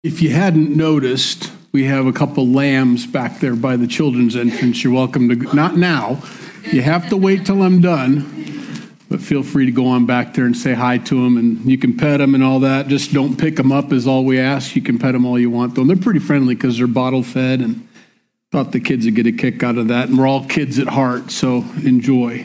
If you hadn't noticed, we have a couple lambs back there by the children's entrance. You're welcome to, not now. You have to wait till I'm done. But feel free to go on back there and say hi to them. And you can pet them and all that. Just don't pick them up is all we ask. You can pet them all you want, though. And they're pretty friendly because they're bottle fed. And thought the kids would get a kick out of that. And we're all kids at heart, so enjoy.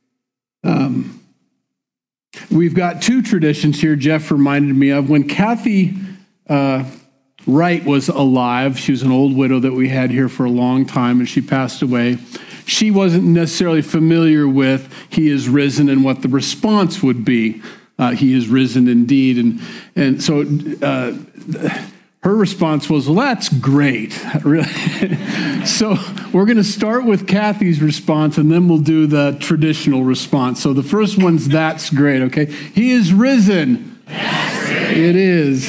We've got two traditions here Jeff reminded me of. When Kathy Wright was alive, she was an old widow that we had here for a long time, and she passed away. She wasn't necessarily familiar with He is risen and what the response would be. He is risen indeed. And so her response was, well, that's great. So we're going to start with Kathy's response, and then we'll do the traditional response. So the first one's, that's great, okay? He is risen. It is.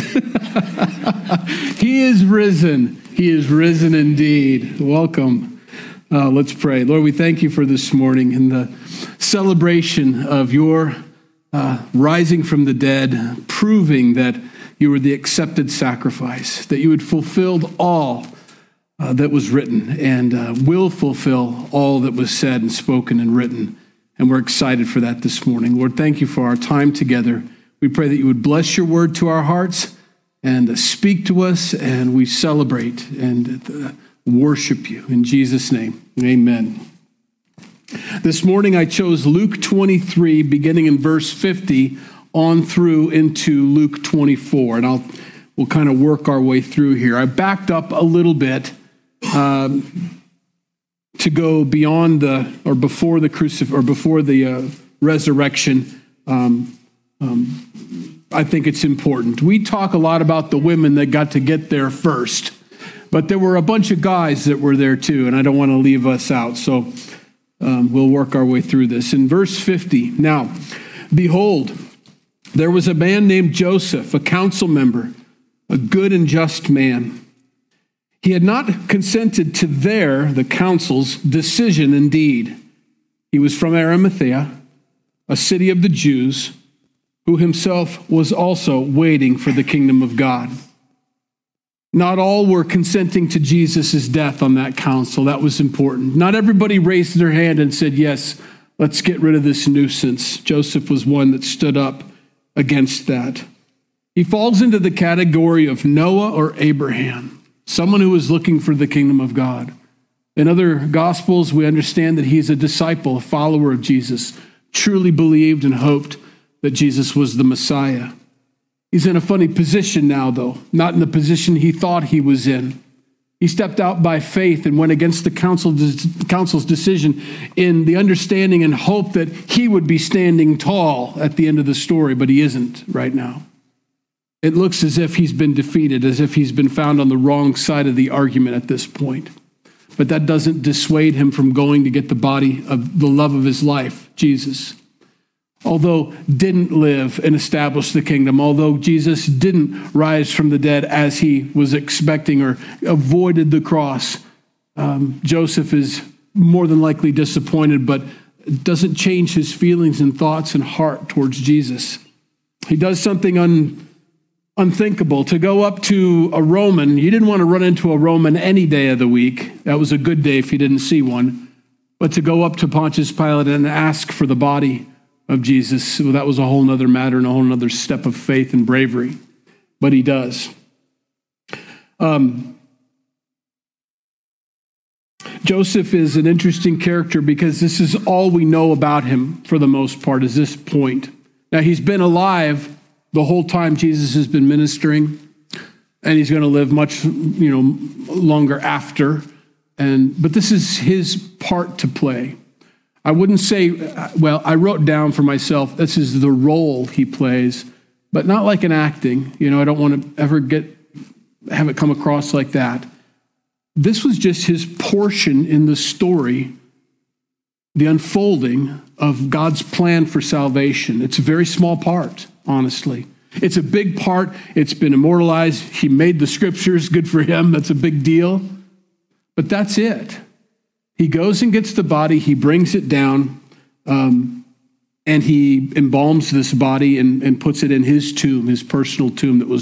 He is risen. He is risen indeed. Welcome. Let's pray. Lord, we thank you for this morning and the celebration of your rising from the dead, proving that you were the accepted sacrifice, that you had fulfilled all that was written and will fulfill all that was said and spoken and written. And we're excited for that this morning. Lord, thank you for our time together. We pray that you would bless your word to our hearts and speak to us, and we celebrate and worship you. In Jesus' name, amen. This morning I chose Luke 23, beginning in verse 50, on through into Luke 24, and we'll kind of work our way through here. I backed up a little bit to go beyond before the resurrection. I think it's important. We talk a lot about the women that got to get there first, but there were a bunch of guys that were there too, and I don't want to leave us out. So we'll work our way through this. In verse 50, now, behold, there was a man named Joseph, a council member, a good and just man. He had not consented to the council's decision indeed. He was from Arimathea, a city of the Jews, who himself was also waiting for the kingdom of God. Not all were consenting to Jesus' death on that council. That was important. Not everybody raised their hand and said, yes, let's get rid of this nuisance. Joseph was one that stood up against that. He falls into the category of Noah or Abraham, someone who is looking for the kingdom of God. In other Gospels, we understand that he's a disciple, a follower of Jesus, truly believed and hoped that Jesus was the Messiah. He's in a funny position now, though, not in the position he thought he was in. He stepped out by faith and went against the council's decision in the understanding and hope that he would be standing tall at the end of the story, but he isn't right now. It looks as if he's been defeated, as if he's been found on the wrong side of the argument at this point. But that doesn't dissuade him from going to get the body of the love of his life, Jesus. Although didn't live and establish the kingdom, although Jesus didn't rise from the dead as he was expecting or avoided the cross, Joseph is more than likely disappointed, but doesn't change his feelings and thoughts and heart towards Jesus. He does something unthinkable. To go up to a Roman, you didn't want to run into a Roman any day of the week. That was a good day if you didn't see one. But to go up to Pontius Pilate and ask for the body of Jesus, well, that was a whole nother matter and a whole nother step of faith and bravery. But he does. Joseph is an interesting character because this is all we know about him for the most part, is this point. Now, he's been alive the whole time Jesus has been ministering, and he's going to live much, longer after. But this is his part to play. I wouldn't say, I wrote down for myself, this is the role he plays, but not like an acting. I don't want to ever have it come across like that. This was just his portion in the story, the unfolding of God's plan for salvation. It's a very small part, honestly. It's a big part. It's been immortalized. He made the scriptures. Good for him. That's a big deal. But that's it. He goes and gets the body. He brings it down, and he embalms this body and puts it in his tomb, his personal tomb that was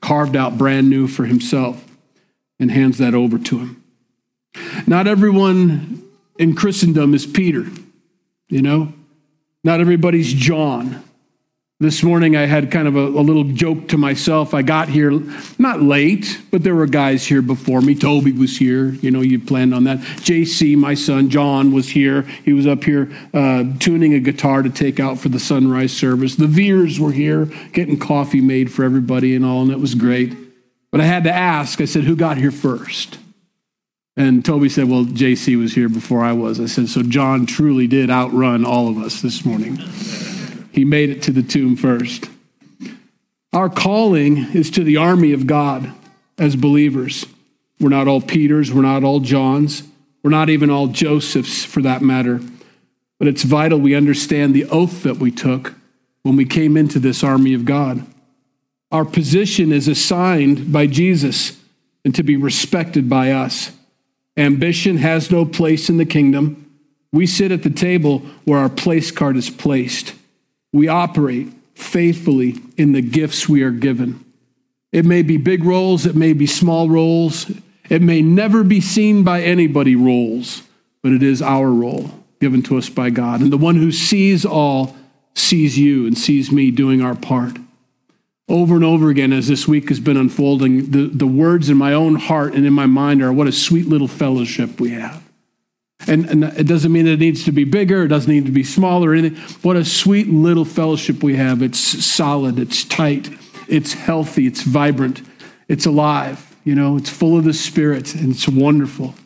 carved out brand new for himself, and hands that over to him. Not everyone in Christendom is Peter, you know? Not everybody's John. This morning I had kind of a little joke to myself. I got here not late, but there were guys here before me. Toby was here. You know, you planned on that. JC, my son, John, was here. He was up here tuning a guitar to take out for the sunrise service. The Veers were here getting coffee made for everybody and all, and it was great. But I had to ask, I said, who got here first? And Toby said, well, JC was here before I was. I said, so John truly did outrun all of us this morning. He made it to the tomb first. Our calling is to the army of God as believers. We're not all Peters. We're not all Johns. We're not even all Josephs for that matter. But it's vital we understand the oath that we took when we came into this army of God. Our position is assigned by Jesus and to be respected by us. Ambition has no place in the kingdom. We sit at the table where our place card is placed. We operate faithfully in the gifts we are given. It may be big roles, it may be small roles, it may never be seen by anybody roles, but it is our role given to us by God. And the one who sees all sees you and sees me doing our part. Over and over again, as this week has been unfolding, the words in my own heart and in my mind are, what a sweet little fellowship we have. And it doesn't mean it needs to be bigger, it doesn't need to be smaller or anything. What a sweet little fellowship we have. It's solid, it's tight, it's healthy, it's vibrant, it's alive, you know, it's full of the Spirit, and it's wonderful.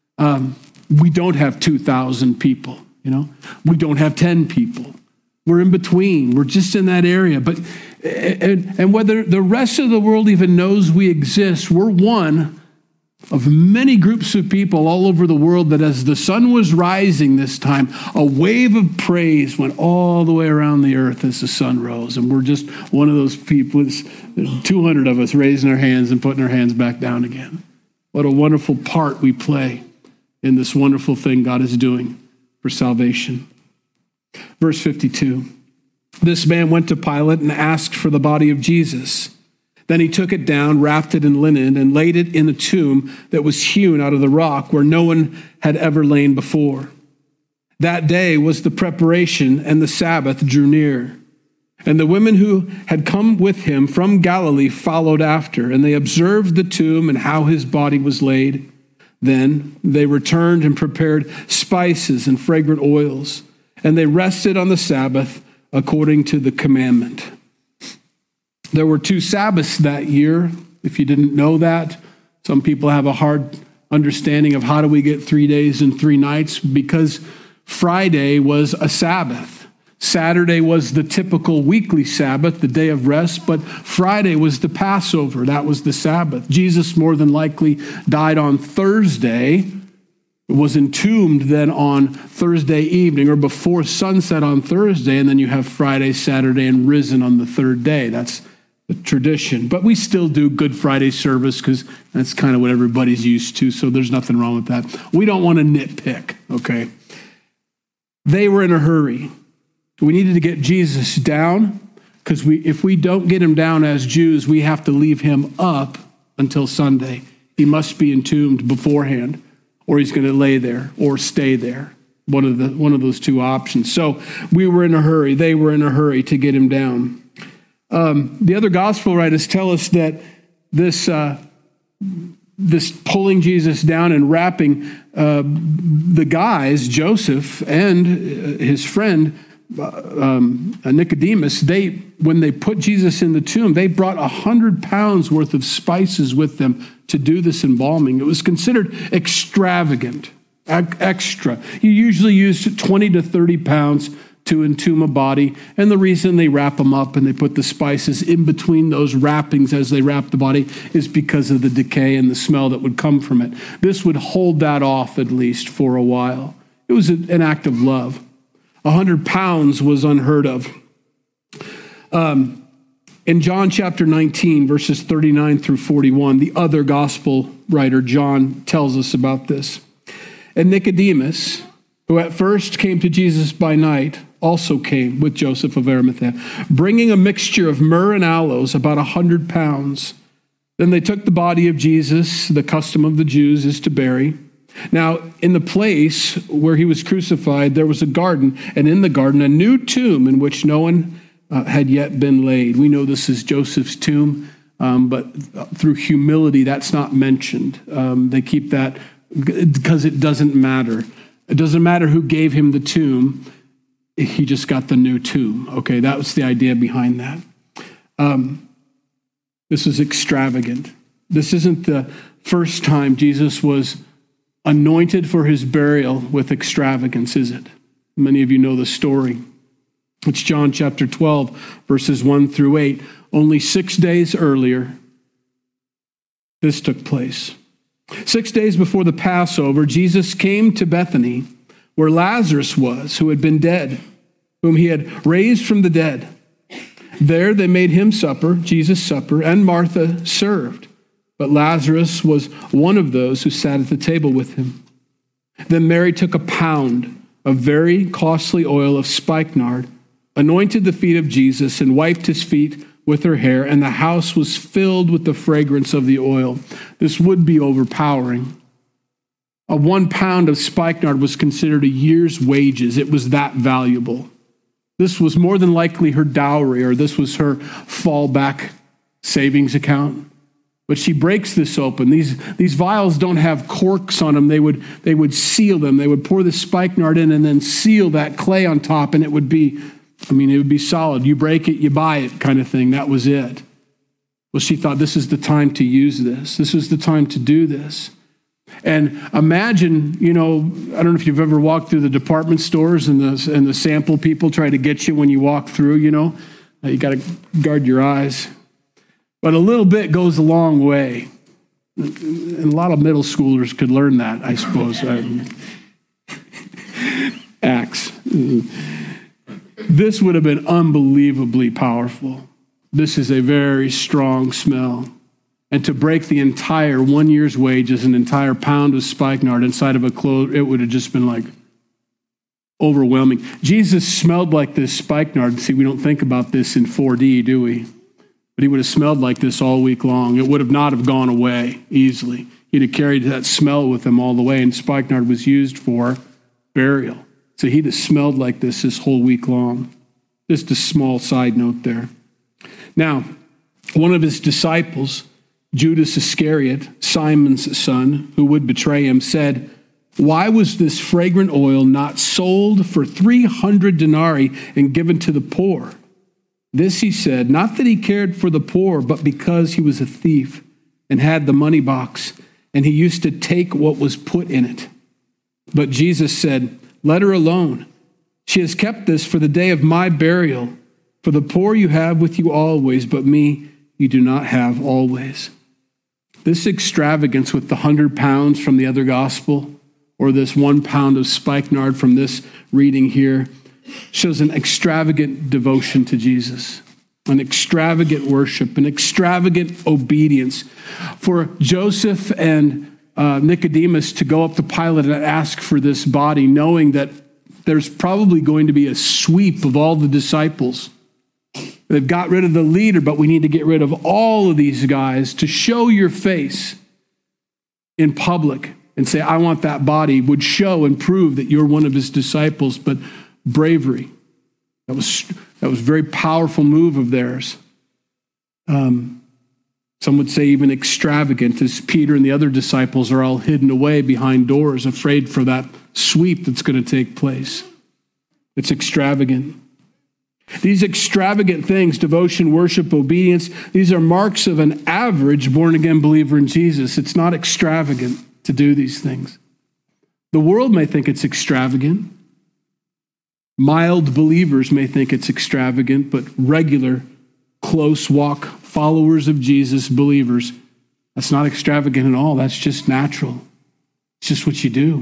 We don't have 2,000 people, you know. We don't have 10 people. We're in between. We're just in that area. But and whether the rest of the world even knows we exist, we're one of many groups of people all over the world that as the sun was rising this time, a wave of praise went all the way around the earth as the sun rose. And we're just one of those people. There's 200 of us raising our hands and putting our hands back down again. What a wonderful part we play in this wonderful thing God is doing for salvation. Verse 52, this man went to Pilate and asked for the body of Jesus. Then he took it down, wrapped it in linen, and laid it in a tomb that was hewn out of the rock where no one had ever lain before. That day was the preparation, and the Sabbath drew near. And the women who had come with him from Galilee followed after, and they observed the tomb and how his body was laid. Then they returned and prepared spices and fragrant oils, and they rested on the Sabbath according to the commandment. There were 2 Sabbaths that year. If you didn't know that, some people have a hard understanding of how do we get 3 days and 3 nights, because Friday was a Sabbath. Saturday was the typical weekly Sabbath, the day of rest, but Friday was the Passover. That was the Sabbath. Jesus more than likely died on Thursday, was entombed then on Thursday evening or before sunset on Thursday, and then you have Friday, Saturday, and risen on the 3rd day. That's the tradition. But we still do Good Friday service because that's kind of what everybody's used to, so there's nothing wrong with that. We don't want to nitpick, okay? They were in a hurry. We needed to get Jesus down because if we don't get him down as Jews, we have to leave him up until Sunday. He must be entombed beforehand, or he's going to lay there or stay there. One of those 2 options. So we were in a hurry. They were in a hurry to get him down. The other gospel writers tell us that this pulling Jesus down and wrapping the guys, Joseph and his friend Nicodemus, when they put Jesus in the tomb, they brought 100 pounds worth of spices with them to do this embalming. It was considered extravagant, extra. You usually used 20 to 30 pounds to entomb a body, and the reason they wrap them up and they put the spices in between those wrappings as they wrap the body is because of the decay and the smell that would come from it. This would hold that off at least for a while. It was an act of love. 100 pounds was unheard of. In John chapter 19, verses 39 through 41, the other gospel writer, John, tells us about this. And Nicodemus, who at first came to Jesus by night, also came with Joseph of Arimathea, bringing a mixture of myrrh and aloes, about 100 pounds. Then they took the body of Jesus. The custom of the Jews is to bury. Now, in the place where he was crucified, there was a garden, and in the garden, a new tomb in which no one had yet been laid. We know this is Joseph's tomb, but through humility, that's not mentioned. They keep that because it doesn't matter. It doesn't matter who gave him the tomb. He just got the new tomb. Okay, that was the idea behind that. This is extravagant. This isn't the first time Jesus was anointed for his burial with extravagance, is it? Many of you know the story. It's John chapter 12, verses 1 through 8. Only 6 days earlier, this took place. 6 days before the Passover, Jesus came to Bethany, where Lazarus was, who had been dead, whom he had raised from the dead. There they made him supper, Jesus' supper, and Martha served. But Lazarus was one of those who sat at the table with him. Then Mary took a pound of very costly oil of spikenard, anointed the feet of Jesus, and wiped his feet with her hair, and the house was filled with the fragrance of the oil. This would be overpowering. 1 pound of spikenard was considered a year's wages. It was that valuable. This was more than likely her dowry, or this was her fallback savings account. But she breaks this open. These vials don't have corks on them. They would seal them. They would pour the spikenard in and then seal that clay on top, and it would be solid. You break it, you buy it kind of thing. That was it. Well, she thought this is the time to use this. This was the time to do this. And imagine, I don't know if you've ever walked through the department stores and the sample people try to get you when you walk through, you got to guard your eyes. But a little bit goes a long way. And a lot of middle schoolers could learn that, I suppose. Acts. This would have been unbelievably powerful. This is a very strong smell. And to break the entire 1 year's wages, an entire pound of spikenard inside of a cloth, it would have just been like overwhelming. Jesus smelled like this spikenard. See, we don't think about this in 4D, do we? But he would have smelled like this all week long. It would have not have gone away easily. He'd have carried that smell with him all the way, and spikenard was used for burial. So he'd have smelled like this whole week long. Just a small side note there. Now, one of his disciples, Judas Iscariot, Simon's son, who would betray him, said, "Why was this fragrant oil not sold for 300 denarii and given to the poor?" This he said, not that he cared for the poor, but because he was a thief and had the money box, and he used to take what was put in it. But Jesus said, "Let her alone. She has kept this for the day of my burial. For the poor you have with you always, but me you do not have always." This extravagance with the 100 pounds from the other gospel, or this 1 pound of spikenard from this reading here, shows an extravagant devotion to Jesus, an extravagant worship, an extravagant obedience. For Joseph and Nicodemus to go up to Pilate and ask for this body, knowing that there's probably going to be a sweep of all the disciples. They've got rid of the leader, but we need to get rid of all of these guys to show your face in public and say, "I want that body," would show and prove that you're one of his disciples. But bravery, that was a very powerful move of theirs. Some would say even extravagant, as Peter and the other disciples are all hidden away behind doors, afraid for that sweep that's going to take place. It's extravagant. These extravagant things, devotion, worship, obedience, these are marks of an average born-again believer in Jesus. It's not extravagant to do these things. The world may think it's extravagant. Mild believers may think it's extravagant, but regular, close walk followers of Jesus, believers, that's not extravagant at all. That's just natural. It's just what you do.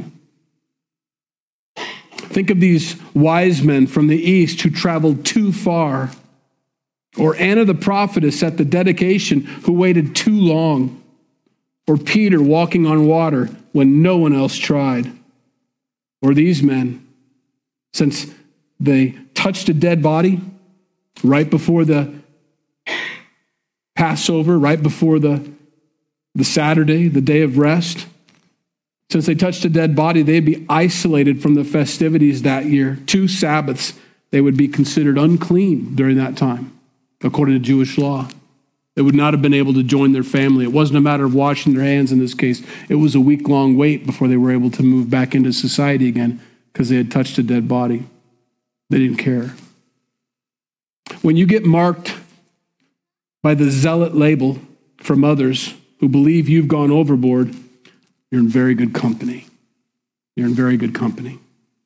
Think of these wise men from the east who traveled too far. Or Anna the prophetess at the dedication who waited too long. Or Peter walking on water when no one else tried. Or these men, since they touched a dead body right before the Passover, right before the the Saturday, the day of rest. Since they touched a dead body, they'd be isolated from the festivities that year. 2 Sabbaths, they would be considered unclean during that time, according to Jewish law. They would not have been able to join their family. It wasn't a matter of washing their hands in this case. It was a week-long wait before they were able to move back into society again because they had touched a dead body. They didn't care. When you get marked by the zealot label from others who believe you've gone overboard, you're in very good company. You're in very good company.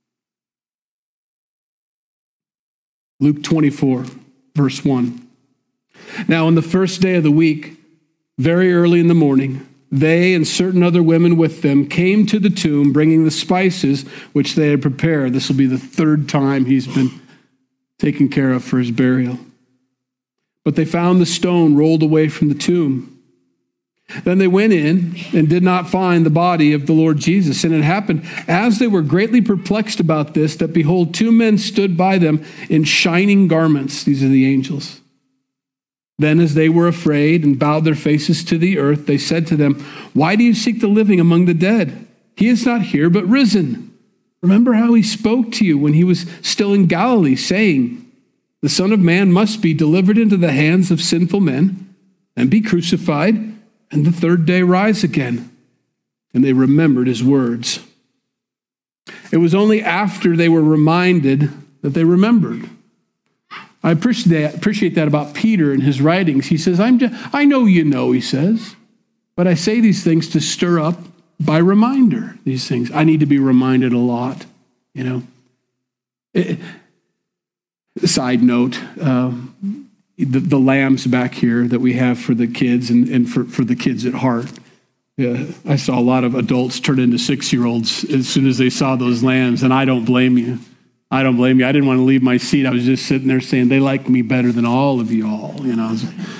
Luke 24, verse 1. Now, on the first day of the week, very early in the morning, they and certain other women with them came to the tomb, bringing the spices which they had prepared. This will be the 3rd time he's been taken care of for his burial. But they found the stone rolled away from the tomb. Then they went in and did not find the body of the Lord Jesus. And it happened, as they were greatly perplexed about this, that behold, 2 men stood by them in shining garments. These are the angels. Then as they were afraid and bowed their faces to the earth, they said to them, "Why do you seek the living among the dead? He is not here, but risen. Remember how he spoke to you when he was still in Galilee, saying, 'The Son of Man must be delivered into the hands of sinful men and be crucified, and the 3rd day rise again.'" And they remembered his words. It was only after they were reminded that they remembered. I appreciate that about Peter in his writings. He says, I know you know, he says, but I say these things to stir up by reminder, these things. I need to be reminded a lot, you know. Side note, the lambs back here that we have for the kids and for the kids at heart. Yeah, I saw a lot of adults turn into 6-year-olds as soon as they saw those lambs, and I don't blame you. I don't blame you. I didn't want to leave my seat. I was just sitting there saying, they like me better than all of you all. You know,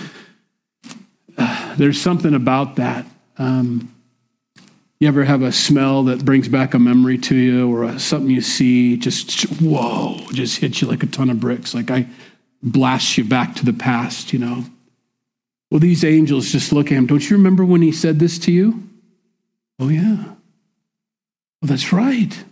there's something about that. You ever have a smell that brings back a memory to you, or something you see just, whoa, just hits you like a ton of bricks, like I blast you back to the past, you know? Well, these angels just look at him. Don't you remember when he said this to you? Oh, yeah. Well, that's right.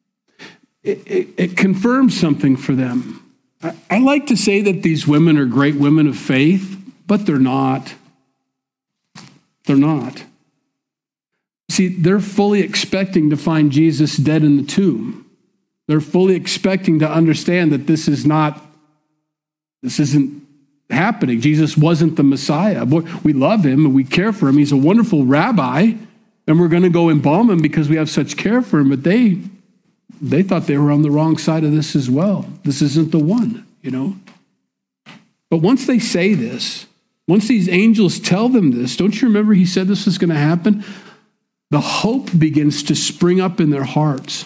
It confirms something for them. I like to say that these women are great women of faith, but they're not. They're not. See, they're fully expecting to find Jesus dead in the tomb. They're fully expecting to understand that this isn't happening. Jesus wasn't the Messiah. We love him and we care for him. He's a wonderful rabbi, and we're going to go embalm him because we have such care for him. But they thought they were on the wrong side of this as well. This isn't the one, you know. But once they say this, once these angels tell them this, don't you remember he said this was going to happen? The hope begins to spring up in their hearts.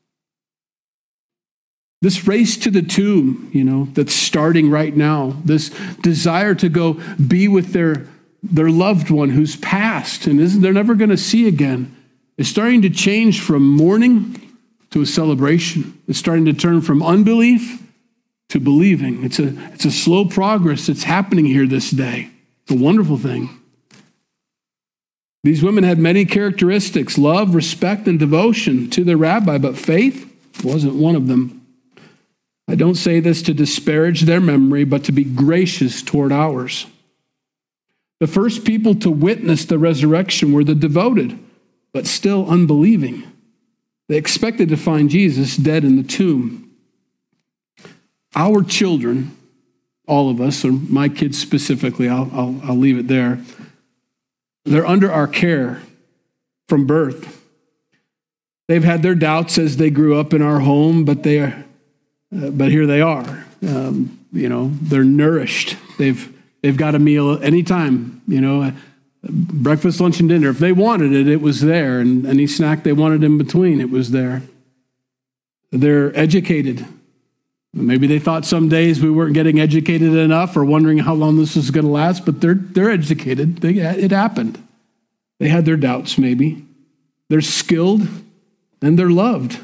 This race to the tomb, you know, that's starting right now, this desire to go be with their loved one who's passed and they're never going to see again, is starting to change from mourning to a celebration. It's starting to turn from unbelief to believing. It's a slow progress that's happening here this day. It's a wonderful thing. These women had many characteristics: love, respect, and devotion to their rabbi, but faith wasn't one of them. I don't say this to disparage their memory, but to be gracious toward ours. The first people to witness the resurrection were the devoted, but still unbelieving. They expected to find Jesus dead in the tomb. Our children, all of us, or my kids specifically, I'll leave it there, they're under our care from birth. They've had their doubts as they grew up in our home, but here they are. They're nourished. They've got a meal anytime, breakfast, lunch, and dinner. If they wanted it, it was there. And any snack they wanted in between, it was there. They're educated. Maybe they thought some days we weren't getting educated enough or wondering how long this was going to last, but they're educated. It happened. They had their doubts, maybe. They're skilled and they're loved.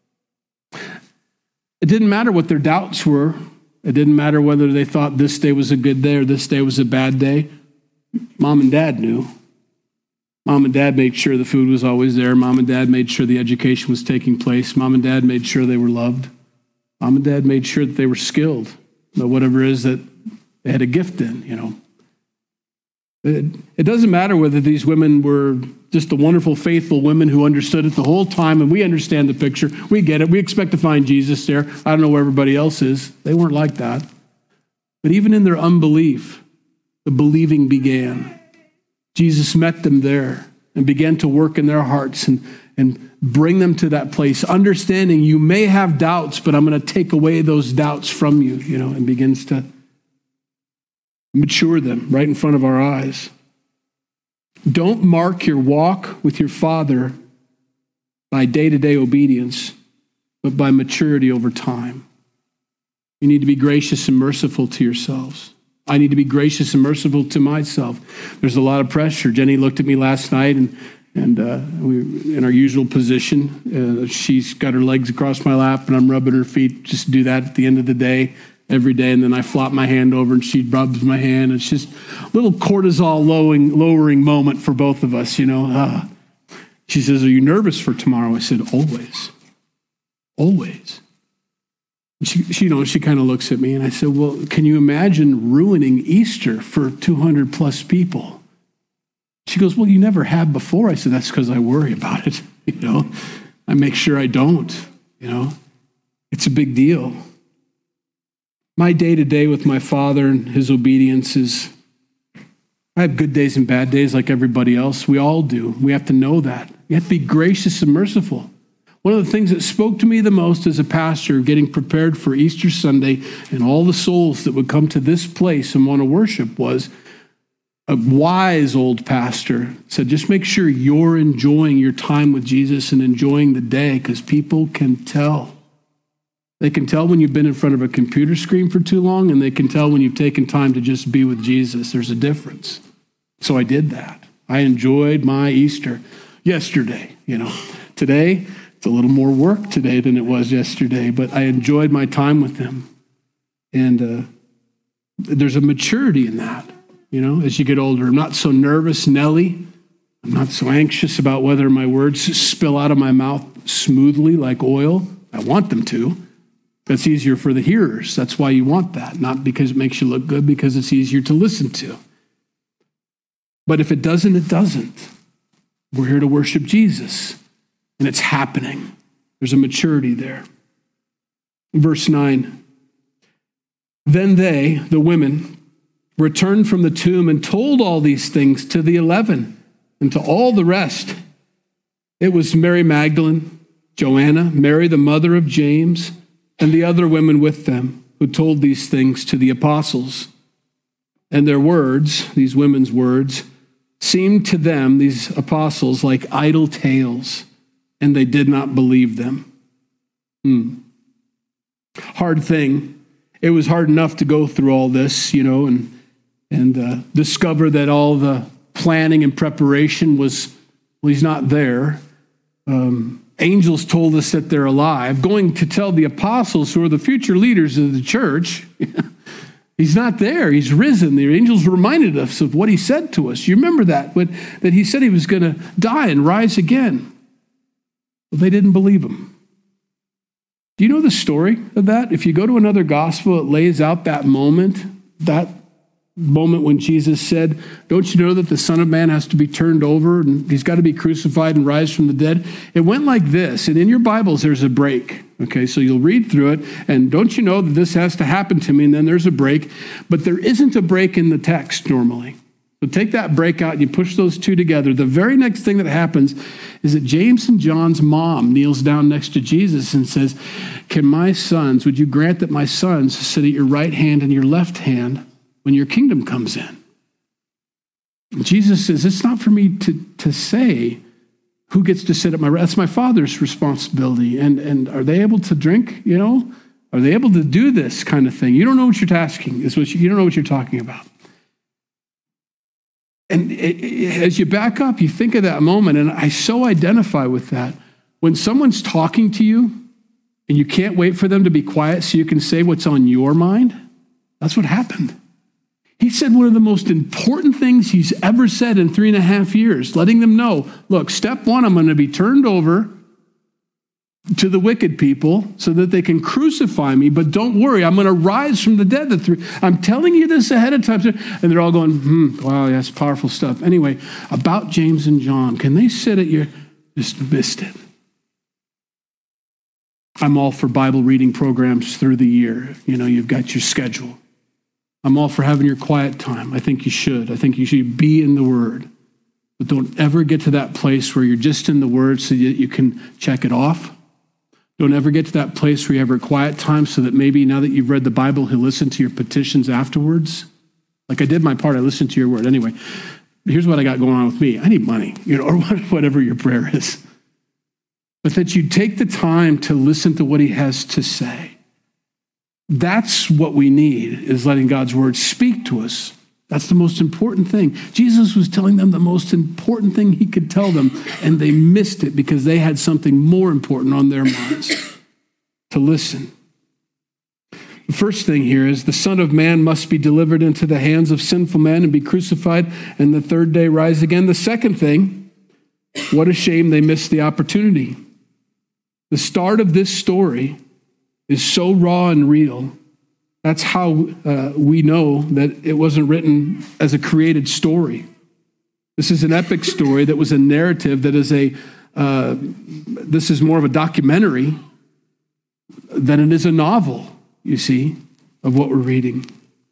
It didn't matter what their doubts were. It didn't matter whether they thought this day was a good day or this day was a bad day. Mom and dad knew. Mom and dad made sure the food was always there. Mom and dad made sure the education was taking place. Mom and dad made sure they were loved. Mom and dad made sure that they were skilled, whatever it is that they had a gift in, It doesn't matter whether these women were just the wonderful, faithful women who understood it the whole time, and we understand the picture. We get it. We expect to find Jesus there. I don't know where everybody else is. They weren't like that. But even in their unbelief, the believing began. Jesus met them there and began to work in their hearts and bring them to that place, understanding you may have doubts, but I'm going to take away those doubts from you, and begins to mature them right in front of our eyes. Don't mark your walk with your Father by day-to-day obedience, but by maturity over time. You need to be gracious and merciful to yourselves. I need to be gracious and merciful to myself. There's a lot of pressure. Jenny looked at me last night, and we in our usual position. She's got her legs across my lap, and I'm rubbing her feet. Just do that at the end of the day, every day, and then I flop my hand over, and she rubs my hand. It's just a little cortisol lowering moment for both of us, She says, "Are you nervous for tomorrow?" I said, "Always, always." She kind of looks at me, and I said, "Well, can you imagine ruining Easter for 200 plus people?" She goes, "Well, you never have before." I said, "That's because I worry about it. I make sure I don't. It's a big deal." My day-to-day with my Father and his obedience is, I have good days and bad days like everybody else. We all do. We have to know that. You have to be gracious and merciful. One of the things that spoke to me the most as a pastor, getting prepared for Easter Sunday and all the souls that would come to this place and want to worship, was a wise old pastor said, just make sure you're enjoying your time with Jesus and enjoying the day, because people can tell. They can tell when you've been in front of a computer screen for too long, and they can tell when you've taken time to just be with Jesus. There's a difference. So I did that. I enjoyed my Easter yesterday. Today, it's a little more work today than it was yesterday, but I enjoyed my time with him. And there's a maturity in that, as you get older. I'm not so nervous, Nelly. I'm not so anxious about whether my words spill out of my mouth smoothly like oil. I want them to. That's easier for the hearers. That's why you want that, not because it makes you look good, because it's easier to listen to. But if it doesn't, it doesn't. We're here to worship Jesus, and it's happening. There's a maturity there. Verse 9, then they, the women, returned from the tomb and told all these things to the 11 and to all the rest. It was Mary Magdalene, Joanna, Mary the mother of James, and the other women with them who told these things to the apostles. And their words, these women's words, seemed to them, these apostles, like idle tales, and they did not believe them. Hard thing. It was hard enough to go through all this, and discover that all the planning and preparation was, well, he's not there. Angels told us that they're alive. Going to tell the apostles, who are the future leaders of the church, he's not there. He's risen. The angels reminded us of what he said to us. You remember that he said he was going to die and rise again. But they didn't believe him. Do you know the story of that? If you go to another gospel, it lays out that moment when Jesus said, don't you know that the Son of Man has to be turned over and he's got to be crucified and rise from the dead? It went like this, and in your Bibles there's a break. Okay, so you'll read through it, and don't you know that this has to happen to me, and then there's a break. But there isn't a break in the text normally. So take that break out and you push those two together. The very next thing that happens is that James and John's mom kneels down next to Jesus and says, would you grant that my sons sit at your right hand and your left hand when your kingdom comes in? And Jesus says, it's not for me to say who gets to sit at my right. That's my Father's responsibility. And are they able to drink, Are they able to do this kind of thing? You don't know what you're asking. You don't know what you're talking about. And as you back up, you think of that moment, and I so identify with that. When someone's talking to you, and you can't wait for them to be quiet so you can say what's on your mind, that's what happened. He said one of the most important things he's ever said in 3.5 years, letting them know, look, step one, I'm going to be turned over to the wicked people so that they can crucify me, but don't worry, I'm going to rise from the dead. I'm telling you this ahead of time. And they're all going, wow, that's powerful stuff. Anyway, about James and John, can they sit at your, just missed it. I'm all for Bible reading programs through the year. You know, you've got your schedule. I'm all for having your quiet time. I think you should. I think you should be in the Word. But don't ever get to that place where you're just in the Word so that you can check it off. Don't ever get to that place where you have your quiet time so that maybe now that you've read the Bible, he'll listen to your petitions afterwards. Like I did my part, I listened to your word. Anyway, here's what I got going on with me. I need money, or whatever your prayer is. But that you take the time to listen to what he has to say. That's what we need, is letting God's word speak to us. That's the most important thing. Jesus was telling them the most important thing he could tell them, and they missed it because they had something more important on their minds, to listen. The first thing here is the Son of Man must be delivered into the hands of sinful men and be crucified, and the third day rise again. The second thing, what a shame they missed the opportunity. The start of this story is so raw and real. That's how we know that it wasn't written as a created story. This is an epic story that was a narrative that is this is more of a documentary than it is a novel, you see, of what we're reading.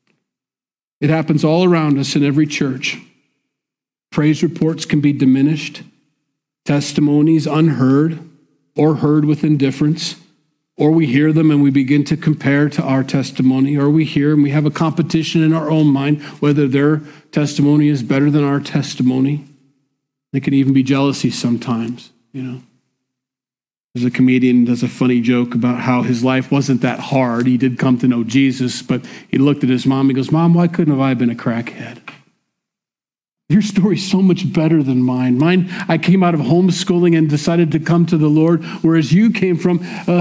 It happens all around us in every church. Praise reports can be diminished, testimonies unheard or heard with indifference. Or we hear them and we begin to compare to our testimony, or we hear and we have a competition in our own mind whether their testimony is better than our testimony. There can even be jealousy sometimes, There's a comedian who does a funny joke about how his life wasn't that hard. He did come to know Jesus, but he looked at his mom. He goes, Mom, why couldn't have I been a crackhead? Your story's so much better than mine. Mine, I came out of homeschooling and decided to come to the Lord, whereas you came from...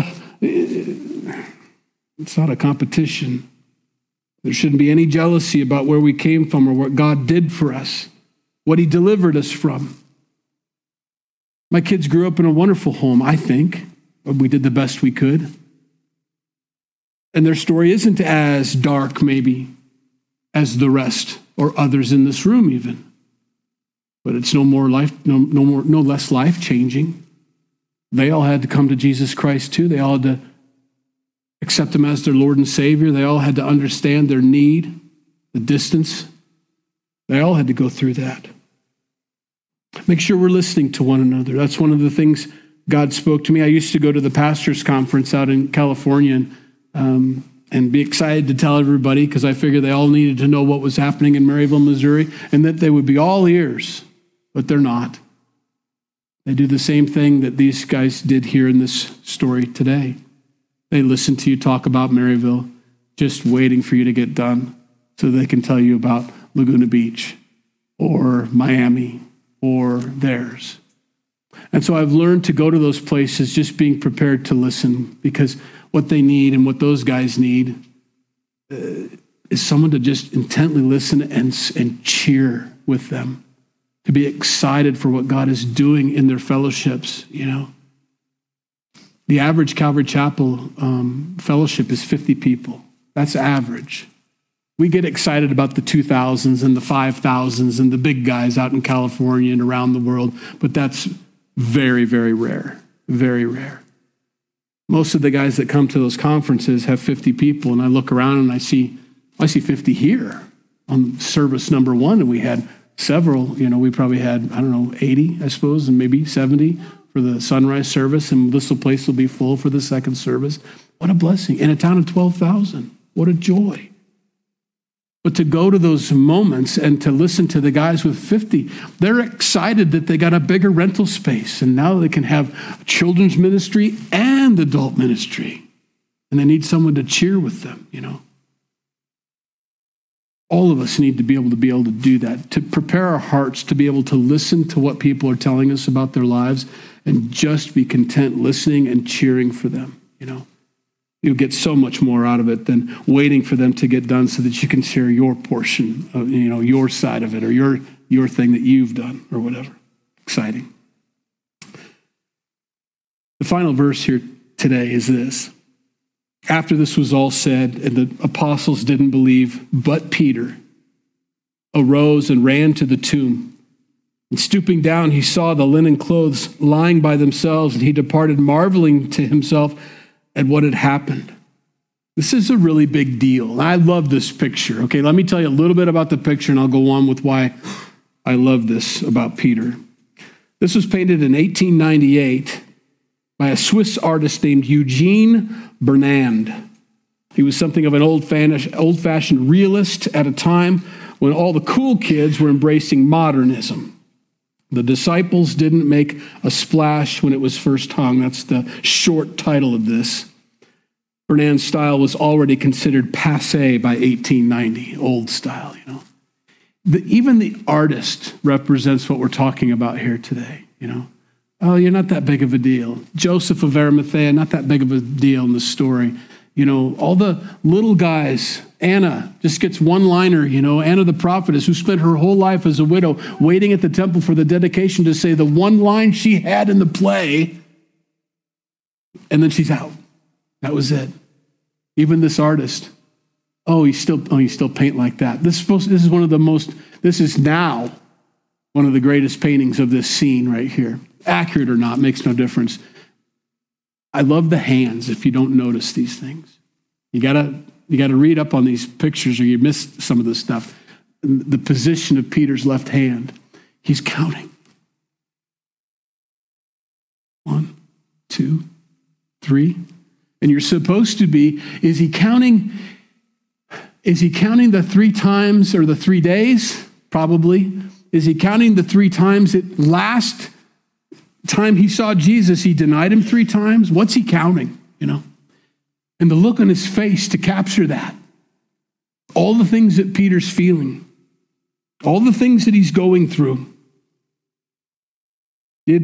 It's not a competition. There shouldn't be any jealousy about where we came from or what God did for us, what he delivered us from. My kids grew up in a wonderful home, I think. We did the best we could. And their story isn't as dark, maybe, as the rest or others in this room even. But it's no less life-changing. They all had to come to Jesus Christ too. They all had to accept him as their Lord and Savior. They all had to understand their need, the distance. They all had to go through that. Make sure we're listening to one another. That's one of the things God spoke to me. I used to go to the pastors' conference out in California and be excited to tell everybody because I figured they all needed to know what was happening in Maryville, Missouri, and that they would be all ears, but they're not. They do the same thing that these guys did here in this story today. They listen to you talk about Maryville, just waiting for you to get done so they can tell you about Laguna Beach or Miami or theirs. And so I've learned to go to those places just being prepared to listen, because what they need and what those guys need is someone to just intently listen and cheer with them, to be excited for what God is doing in their fellowships, The average Calvary Chapel fellowship is 50 people. That's average. We get excited about the 2,000s and the 5,000s and the big guys out in California and around the world, but that's very, very rare, very rare. Most of the guys that come to those conferences have 50 people, and I look around and I see 50 here on service number 1, and we had several, we probably had, 80, I suppose, and maybe 70 for the sunrise service, and this place will be full for the second service. What a blessing. In a town of 12,000. What a joy. But to go to those moments and to listen to the guys with 50, they're excited that they got a bigger rental space, and now they can have children's ministry and adult ministry, and they need someone to cheer with them, All of us need to be able to do that, to prepare our hearts to be able to listen to what people are telling us about their lives and just be content listening and cheering for them, You'll get so much more out of it than waiting for them to get done so that you can share your portion of, your side of it, or your thing that you've done, or whatever. Exciting. The final verse here today is this. After this was all said, and the apostles didn't believe, but Peter arose and ran to the tomb. And stooping down, he saw the linen clothes lying by themselves, and he departed, marveling to himself at what had happened. This is a really big deal. I love this picture. Okay, let me tell you a little bit about the picture, and I'll go on with why I love this about Peter. This was painted in 1898 by a Swiss artist named Eugene Bernand. He was something of an old-fashioned realist at a time when all the cool kids were embracing modernism. The Disciples didn't make a splash when it was first hung. That's the short title of this. Bernand's style was already considered passé by 1890, old style, Even the artist represents what we're talking about here today, Oh, you're not that big of a deal. Joseph of Arimathea, not that big of a deal in the story. All the little guys. Anna just gets one-liner, Anna the prophetess, who spent her whole life as a widow waiting at the temple for the dedication to say the one line she had in the play, and then she's out. That was it. Even this artist, you still paint like that. This is now one of the greatest paintings of this scene right here. Accurate or not, makes no difference. I love the hands if you don't notice these things. You gotta read up on these pictures or you miss some of this stuff. The position of Peter's left hand. He's counting. 1, 2, 3. And you're supposed to be, is he counting the 3 times or the 3 days? Probably. Is he counting the 3 times that last time he saw Jesus, he denied him 3 times? What's he counting, And the look on his face to capture that. All the things that Peter's feeling. All the things that he's going through. The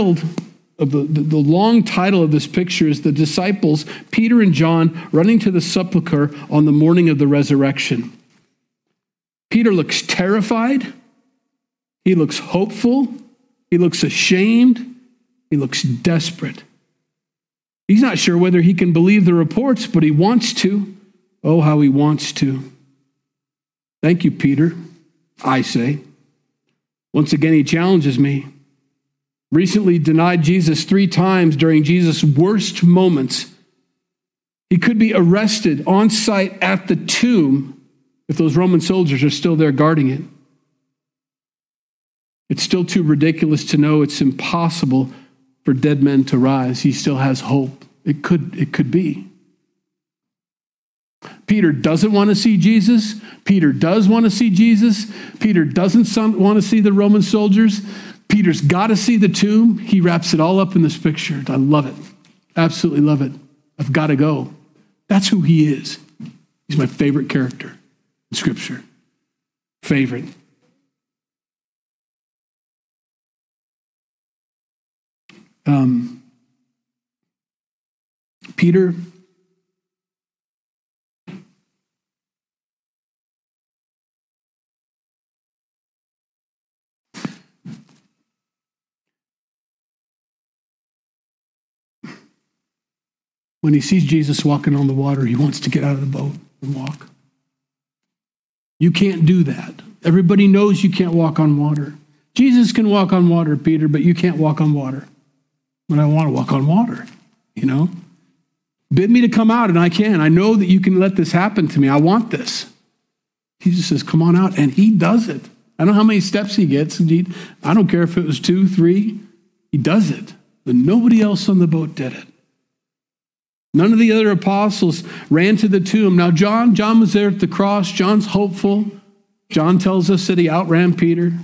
long title of this picture is The Disciples, Peter and John, running to the sepulcher on the morning of the resurrection. Peter looks terrified. He looks hopeful. He looks ashamed. He looks desperate. He's not sure whether he can believe the reports, but he wants to. Oh, how he wants to. Thank you, Peter, I say. Once again, he challenges me. Recently denied Jesus 3 times during Jesus' worst moments. He could be arrested on site at the tomb if those Roman soldiers are still there guarding it. It's still too ridiculous to know it's impossible for dead men to rise. He still has hope. It could be. Peter doesn't want to see Jesus. Peter does want to see Jesus. Peter doesn't want to see the Roman soldiers. Peter's got to see the tomb. He wraps it all up in this picture. I love it. Absolutely love it. I've got to go. That's who he is. He's my favorite character in Scripture. Favorite. Peter when he sees Jesus walking on the water, he wants to get out of the boat and walk. You can't do that. Everybody knows you can't walk on water. Jesus can walk on water, Peter, but you can't walk on water. But I want to walk on water, Bid me to come out, and I can. I know that you can let this happen to me. I want this. Jesus says, come on out, and he does it. I don't know how many steps he gets. Indeed, I don't care if it was 2, 3. He does it. But nobody else on the boat did it. None of the other apostles ran to the tomb. Now, John was there at the cross. John's hopeful. John tells us that he outran Peter.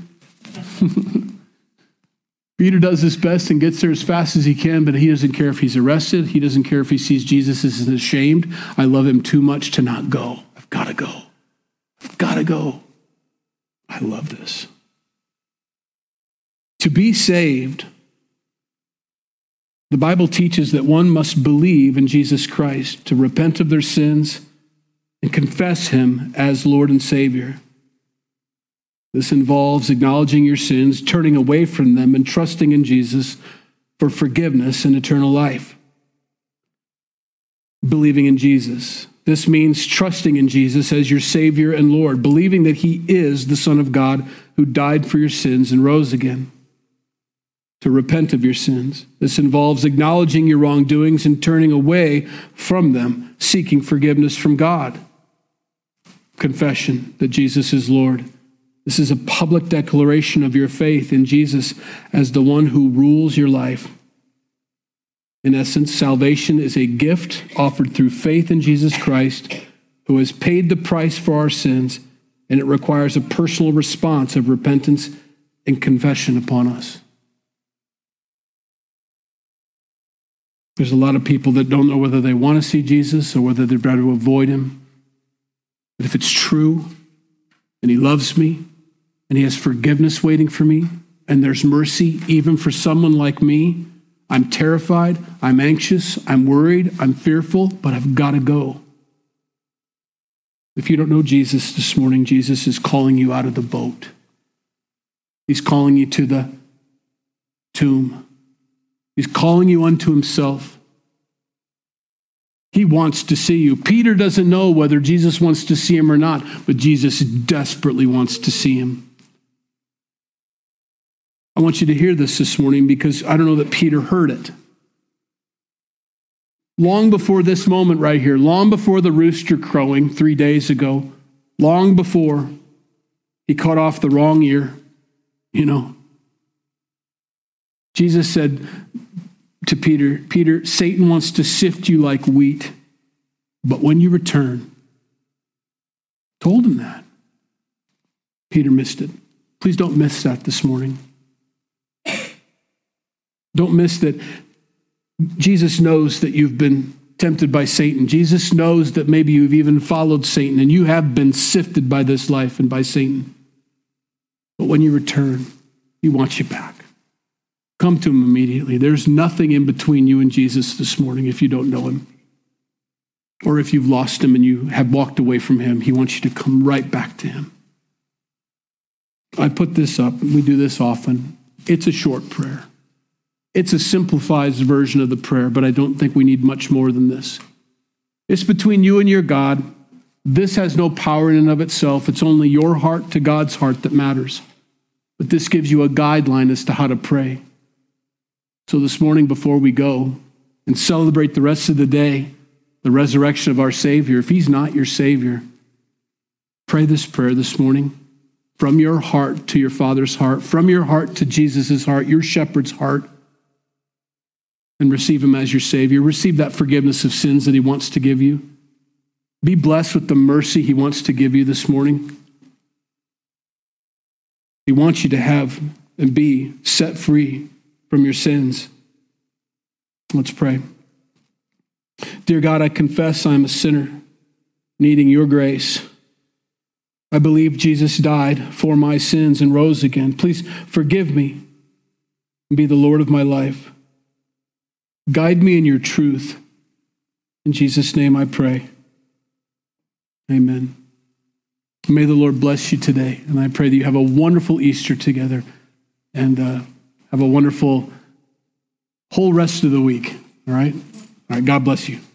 Peter does his best and gets there as fast as he can, but he doesn't care if he's arrested. He doesn't care if he sees Jesus as ashamed. I love him too much to not go. I've got to go. I've got to go. I love this. To be saved The Bible teaches that one must believe in Jesus Christ to repent of their sins and confess him as Lord and Savior. This involves acknowledging your sins, turning away from them, and trusting in Jesus for forgiveness and eternal life. Believing in Jesus. This means trusting in Jesus as your Savior and Lord, believing that he is the Son of God who died for your sins and rose again. To repent of your sins. This involves acknowledging your wrongdoings and turning away from them, seeking forgiveness from God. Confession that Jesus is Lord. This is a public declaration of your faith in Jesus as the one who rules your life. In essence, salvation is a gift offered through faith in Jesus Christ, who has paid the price for our sins, and it requires a personal response of repentance and confession upon us. There's a lot of people that don't know whether they want to see Jesus or whether they'd rather avoid him. But if it's true, and he loves me, and he has forgiveness waiting for me, and there's mercy even for someone like me, I'm terrified, I'm anxious, I'm worried, I'm fearful, but I've got to go. If you don't know Jesus this morning, Jesus is calling you out of the boat. He's calling you to the tomb. He's calling you unto himself. He wants to see you. Peter doesn't know whether Jesus wants to see him or not, but Jesus desperately wants to see him. I want you to hear this morning because I don't know that Peter heard it. Long before this moment right here, long before the rooster crowing 3 days ago, long before he cut off the wrong ear, Jesus said to Peter, Peter, Satan wants to sift you like wheat, but when you return, told him that. Peter missed it. Please don't miss that this morning. Don't miss that Jesus knows that you've been tempted by Satan. Jesus knows that maybe you've even followed Satan and you have been sifted by this life and by Satan. But when you return, he wants you back. Come to him immediately. There's nothing in between you and Jesus this morning if you don't know him. Or if you've lost him and you have walked away from him, he wants you to come right back to him. I put this up. We do this often. It's a short prayer. It's a simplified version of the prayer, but I don't think we need much more than this. It's between you and your God. This has no power in and of itself. It's only your heart to God's heart that matters. But this gives you a guideline as to how to pray. So this morning, before we go and celebrate the rest of the day, the resurrection of our Savior, if he's not your Savior, pray this prayer this morning from your heart to your Father's heart, from your heart to Jesus' heart, your shepherd's heart, and receive him as your Savior. Receive that forgiveness of sins that he wants to give you. Be blessed with the mercy he wants to give you this morning. He wants you to have and be set free from your sins. Let's pray. Dear God, I confess I'm a sinner needing your grace. I believe Jesus died for my sins and rose again. Please forgive me and be the Lord of my life. Guide me in your truth. In Jesus' name I pray. Amen. May the Lord bless you today. And I pray that you have a wonderful Easter together and have a wonderful whole rest of the week. All right? God bless you.